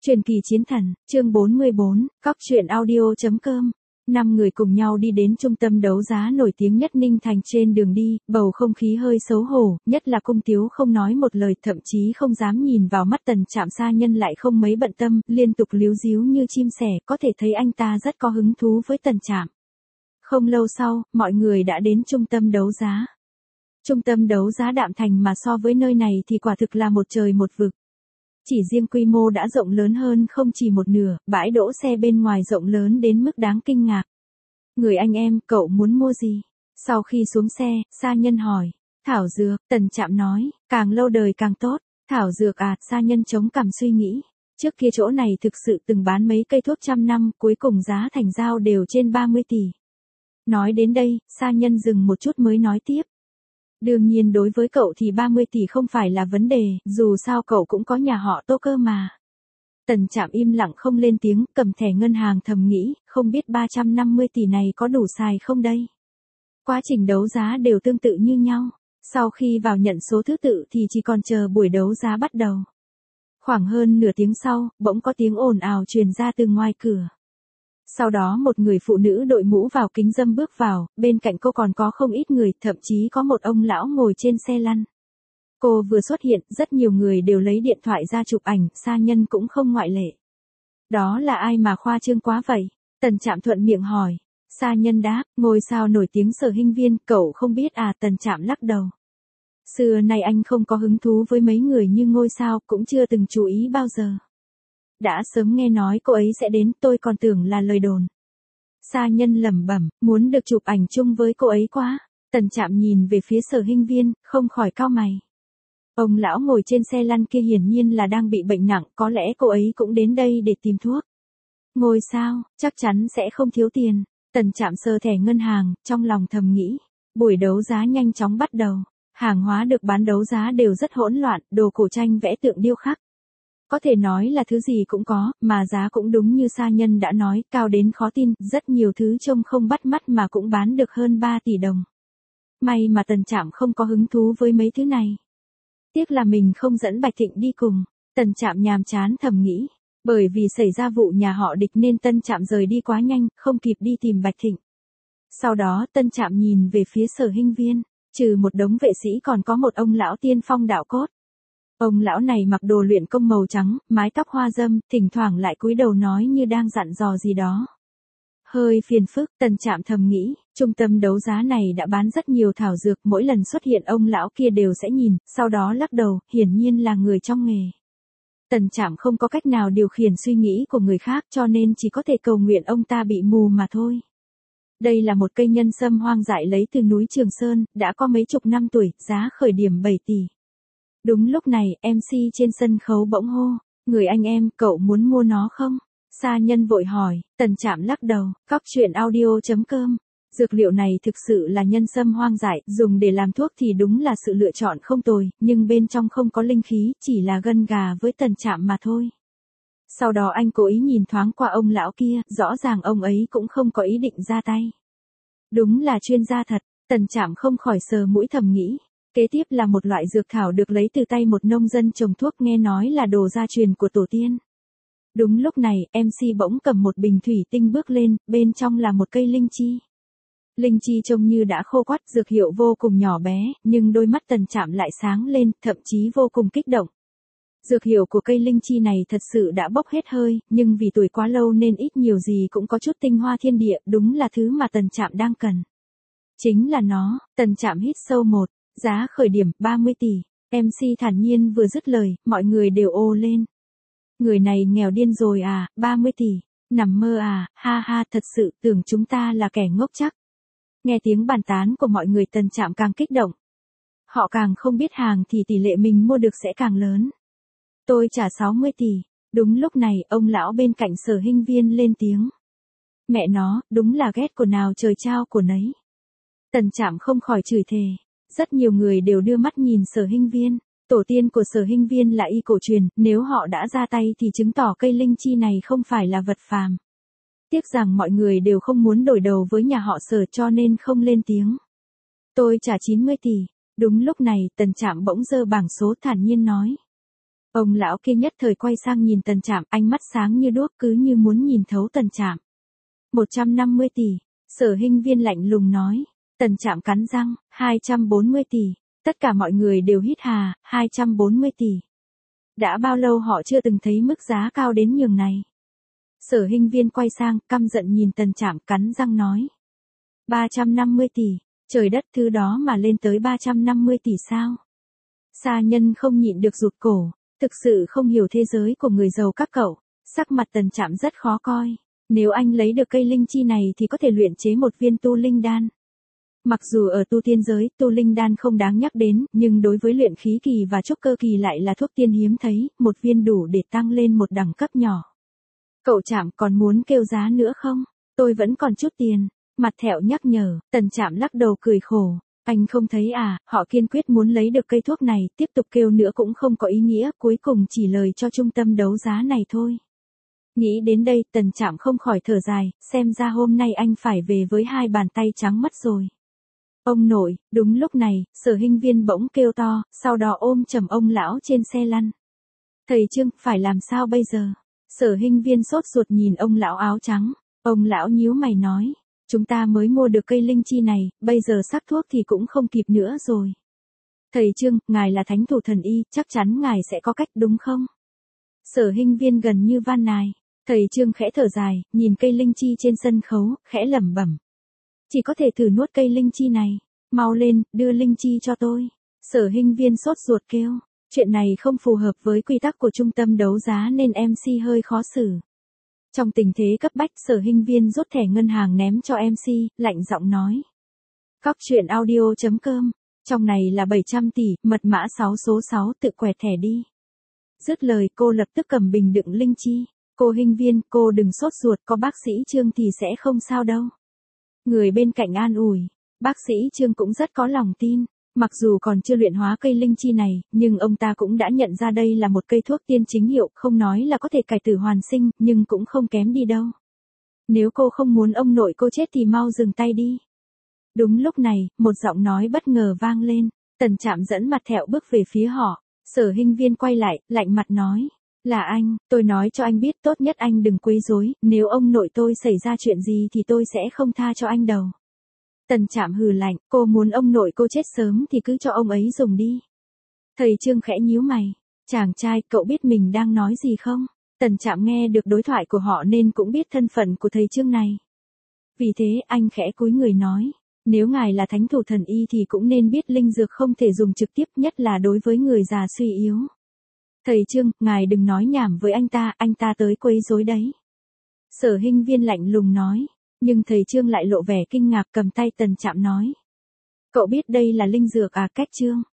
Truyền kỳ chiến thần, chương 44, Cóc truyện audio.com. 5 người cùng nhau đi đến trung tâm đấu giá nổi tiếng nhất Ninh Thành. Trên đường đi, bầu không khí hơi xấu hổ, nhất là Cung Tiếu không nói một lời, thậm chí không dám nhìn vào mắt Tần Trạm. Sa Nhân lại không mấy bận tâm, liên tục líu díu như chim sẻ, có thể thấy anh ta rất có hứng thú với Tần Trạm. Không lâu sau, mọi người đã đến trung tâm đấu giá. Trung tâm đấu giá Đạm Thành mà so với nơi này thì quả thực là một trời một vực. Chỉ riêng quy mô đã rộng lớn hơn không chỉ một nửa, bãi đỗ xe bên ngoài rộng lớn đến mức đáng kinh ngạc. Người anh em, cậu muốn mua gì? Sau khi xuống xe, Sa Nhân hỏi. Thảo dược, Tần Trạm nói, càng lâu đời càng tốt. Thảo dược à? Sa Nhân chống cằm suy nghĩ. Trước kia chỗ này thực sự từng bán mấy cây thuốc trăm năm, cuối cùng giá thành giao đều trên 30 tỷ. Nói đến đây, Sa Nhân dừng một chút mới nói tiếp. Đương nhiên đối với cậu thì 30 tỷ không phải là vấn đề, dù sao cậu cũng có nhà họ Tô cơ mà. Tần Trạm im lặng không lên tiếng, cầm thẻ ngân hàng thầm nghĩ, không biết 350 tỷ này có đủ xài không đây. Quá trình đấu giá đều tương tự như nhau, sau khi vào nhận số thứ tự thì chỉ còn chờ buổi đấu giá bắt đầu. Khoảng hơn nửa tiếng sau, bỗng có tiếng ồn ào truyền ra từ ngoài cửa. Sau đó một người phụ nữ đội mũ vào kính râm bước vào, bên cạnh cô còn có không ít người, thậm chí có một ông lão ngồi trên xe lăn. Cô vừa xuất hiện, rất nhiều người đều lấy điện thoại ra chụp ảnh, Sa Nhân cũng không ngoại lệ. Đó là ai mà khoa trương quá vậy? Tần Trạm thuận miệng hỏi. Sa Nhân đáp, ngôi sao nổi tiếng Sở Hinh Viên, cậu không biết à? Tần Trạm lắc đầu. Xưa nay anh không có hứng thú với mấy người như ngôi sao, cũng chưa từng chú ý bao giờ. Đã sớm nghe nói cô ấy sẽ đến, tôi còn tưởng là lời đồn. Sa Nhân lẩm bẩm, muốn được chụp ảnh chung với cô ấy quá. Tần Trạm nhìn về phía Sở Hinh Viên, không khỏi cau mày. Ông lão ngồi trên xe lăn kia hiển nhiên là đang bị bệnh nặng, có lẽ cô ấy cũng đến đây để tìm thuốc. Ngôi sao, chắc chắn sẽ không thiếu tiền. Tần Trạm sờ thẻ ngân hàng, trong lòng thầm nghĩ. Buổi đấu giá nhanh chóng bắt đầu. Hàng hóa được bán đấu giá đều rất hỗn loạn, đồ cổ tranh vẽ tượng điêu khắc. Có thể nói là thứ gì cũng có, mà giá cũng đúng như Sa Nhân đã nói, cao đến khó tin, rất nhiều thứ trông không bắt mắt mà cũng bán được hơn 3 tỷ đồng. May mà Tần Trạm không có hứng thú với mấy thứ này. Tiếc là mình không dẫn Bạch Thịnh đi cùng. Tần Trạm nhàm chán thầm nghĩ. Bởi vì xảy ra vụ nhà họ Địch nên Tần Trạm rời đi quá nhanh, không kịp đi tìm Bạch Thịnh. Sau đó Tần Trạm nhìn về phía Sở Hinh Viên, trừ một đống vệ sĩ còn có một ông lão tiên phong đạo cốt. Ông lão này mặc đồ luyện công màu trắng, mái tóc hoa râm, thỉnh thoảng lại cúi đầu nói như đang dặn dò gì đó. Hơi phiền phức, Tần Trạm thầm nghĩ, trung tâm đấu giá này đã bán rất nhiều thảo dược, mỗi lần xuất hiện ông lão kia đều sẽ nhìn, sau đó lắc đầu, hiển nhiên là người trong nghề. Tần Trạm không có cách nào điều khiển suy nghĩ của người khác cho nên chỉ có thể cầu nguyện ông ta bị mù mà thôi. Đây là một cây nhân sâm hoang dại lấy từ núi Trường Sơn, đã có mấy chục năm tuổi, giá khởi điểm 7 tỷ. Đúng lúc này, MC trên sân khấu bỗng hô, người anh em, cậu muốn mua nó không? Sa Nhân vội hỏi, Tần Trạm lắc đầu, Cóc truyện audio.com. Dược liệu này thực sự là nhân sâm hoang dại, dùng để làm thuốc thì đúng là sự lựa chọn không tồi, nhưng bên trong không có linh khí, chỉ là gân gà với Tần Trạm mà thôi. Sau đó anh cố ý nhìn thoáng qua ông lão kia, rõ ràng ông ấy cũng không có ý định ra tay. Đúng là chuyên gia thật, Tần Trạm không khỏi sờ mũi thầm nghĩ. Kế tiếp là một loại dược thảo được lấy từ tay một nông dân trồng thuốc, nghe nói là đồ gia truyền của tổ tiên. Đúng lúc này, MC bỗng cầm một bình thủy tinh bước lên, bên trong là một cây linh chi. Linh chi trông như đã khô quắt, dược hiệu vô cùng nhỏ bé, nhưng đôi mắt Tần Trạm lại sáng lên, thậm chí vô cùng kích động. Dược hiệu của cây linh chi này thật sự đã bốc hết hơi, nhưng vì tuổi quá lâu nên ít nhiều gì cũng có chút tinh hoa thiên địa, đúng là thứ mà Tần Trạm đang cần. Chính là nó. Tần Trạm hít sâu một. Giá khởi điểm 30 tỷ. MC thản nhiên vừa dứt lời, mọi người đều ồ lên. Người này nghèo điên rồi à? 30 tỷ. Nằm mơ à? Ha ha, thật sự tưởng chúng ta là kẻ ngốc chắc. Nghe tiếng bàn tán của mọi người, Tần Trạm càng kích động. Họ càng không biết hàng thì tỷ lệ mình mua được sẽ càng lớn. Tôi trả 60 tỷ. Đúng lúc này, ông lão bên cạnh Sở Hinh Viên lên tiếng. Mẹ nó, đúng là ghét của nào trời trao của nấy. Tần Trạm không khỏi chửi thề. Rất nhiều người đều đưa mắt nhìn Sở Hinh Viên. Tổ tiên của Sở Hinh Viên là y cổ truyền, nếu họ đã ra tay thì chứng tỏ cây linh chi này không phải là vật phàm. Tiếc rằng mọi người đều không muốn đổi đầu với nhà họ Sở cho nên không lên tiếng. Tôi trả 90 tỷ. Đúng lúc này, Tần Trạm bỗng giơ bảng số thản nhiên nói. Ông lão kia nhất thời quay sang nhìn Tần Trạm, ánh mắt sáng như đuốc cứ như muốn nhìn thấu Tần Trạm. 150 tỷ, Sở Hinh Viên lạnh lùng nói. Tần Trạm cắn răng, 240 tỷ. Tất cả mọi người đều hít hà, 240 tỷ. Đã bao lâu họ chưa từng thấy mức giá cao đến nhường này. Sở Hinh Viên quay sang, căm giận nhìn Tần Trạm, cắn răng nói. 350 tỷ, trời đất, thứ đó mà lên tới 350 tỷ sao? Sa Nhân không nhịn được rụt cổ, thực sự không hiểu thế giới của người giàu các cậu. Sắc mặt Tần Trạm rất khó coi. Nếu anh lấy được cây linh chi này thì có thể luyện chế một viên tu linh đan. Mặc dù ở tu tiên giới, tu linh đan không đáng nhắc đến, nhưng đối với luyện khí kỳ và trúc cơ kỳ lại là thuốc tiên hiếm thấy, một viên đủ để tăng lên một đẳng cấp nhỏ. Cậu Trạm còn muốn kêu giá nữa không? Tôi vẫn còn chút tiền. Mặt thẹo nhắc nhở, Tần Trạm lắc đầu cười khổ. Anh không thấy à, họ kiên quyết muốn lấy được cây thuốc này, tiếp tục kêu nữa cũng không có ý nghĩa, cuối cùng chỉ lời cho trung tâm đấu giá này thôi. Nghĩ đến đây, Tần Trạm không khỏi thở dài, xem ra hôm nay anh phải về với hai bàn tay trắng mất rồi. Ông nội, đúng lúc này, Sở Hinh Viên bỗng kêu to, sau đó ôm chầm ông lão trên xe lăn. Thầy Trương, phải làm sao bây giờ? Sở Hinh Viên sốt ruột nhìn ông lão áo trắng. Ông lão nhíu mày nói, chúng ta mới mua được cây linh chi này, bây giờ sắc thuốc thì cũng không kịp nữa rồi. Thầy Trương, ngài là thánh thủ thần y, chắc chắn ngài sẽ có cách đúng không? Sở Hinh Viên gần như van nài. Thầy Trương khẽ thở dài, nhìn cây linh chi trên sân khấu, khẽ lẩm bẩm. Chỉ có thể thử nuốt cây linh chi này. Mau lên, đưa linh chi cho tôi. Sở Hinh Viên sốt ruột kêu. Chuyện này không phù hợp với quy tắc của trung tâm đấu giá nên MC hơi khó xử. Trong tình thế cấp bách, Sở Hinh Viên rút thẻ ngân hàng ném cho MC, lạnh giọng nói. Cóc truyện audio.com. Trong này là 700 tỷ, mật mã 6 số 6, tự quẹt thẻ đi. Dứt lời, cô lập tức cầm bình đựng linh chi. Cô Hinh Viên, cô đừng sốt ruột, có bác sĩ Trương thì sẽ không sao đâu. Người bên cạnh an ủi. Bác sĩ Trương cũng rất có lòng tin. Mặc dù còn chưa luyện hóa cây linh chi này, nhưng ông ta cũng đã nhận ra đây là một cây thuốc tiên chính hiệu, không nói là có thể cải tử hoàn sinh, nhưng cũng không kém đi đâu. Nếu cô không muốn ông nội cô chết thì mau dừng tay đi. Đúng lúc này, một giọng nói bất ngờ vang lên. Tần Trạm dẫn mặt thẹo bước về phía họ. Sở Hinh Viên quay lại, lạnh mặt nói. Là anh, tôi nói cho anh biết tốt nhất anh đừng quấy rối, nếu ông nội tôi xảy ra chuyện gì thì tôi sẽ không tha cho anh đâu. Tần Trạm hừ lạnh, cô muốn ông nội cô chết sớm thì cứ cho ông ấy dùng đi. Thầy Trương khẽ nhíu mày. Chàng trai, cậu biết mình đang nói gì không? Tần Trạm nghe được đối thoại của họ nên cũng biết thân phận của thầy Trương này. Vì thế, anh khẽ cúi người nói. Nếu ngài là thánh thủ thần y thì cũng nên biết linh dược không thể dùng trực tiếp, nhất là đối với người già suy yếu. Thầy Trương, ngài đừng nói nhảm với anh ta tới quấy rối đấy. Sở Hinh Viên lạnh lùng nói. Nhưng thầy Trương lại lộ vẻ kinh ngạc, cầm tay Tần Trạm nói. Cậu biết đây là linh dược à? Cách Trương.